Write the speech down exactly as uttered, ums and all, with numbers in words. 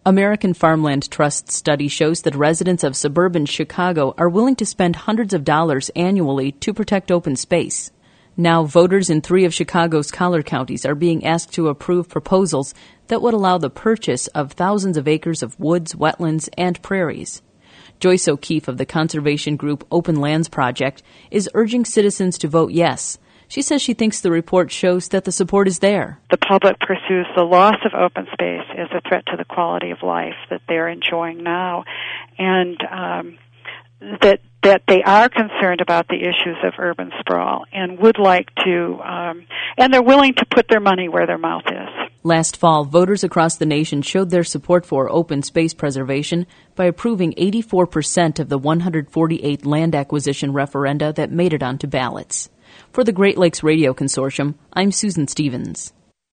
American Farmland Trust study shows that residents of suburban Chicago are willing to spend hundreds of dollars annually to protect open space. Now, voters in three of Chicago's collar counties are being asked to approve proposals that would allow the purchase of thousands of acres of woods, wetlands, and prairies. Joyce O'Keefe of the conservation group Open Lands Project is urging citizens to vote yes. She says she thinks the report shows that the support is there. The public pursues the loss of open space as a threat to the quality of life that they're enjoying now, and um, that that they are concerned about the issues of urban sprawl and would like to, um, and they're willing to put their money where their mouth is. Last fall, voters across the nation showed their support for open space preservation by approving eighty-four percent of the one hundred forty-eight land acquisition referenda that made it onto ballots. For the Great Lakes Radio Consortium, I'm Susan Stevens.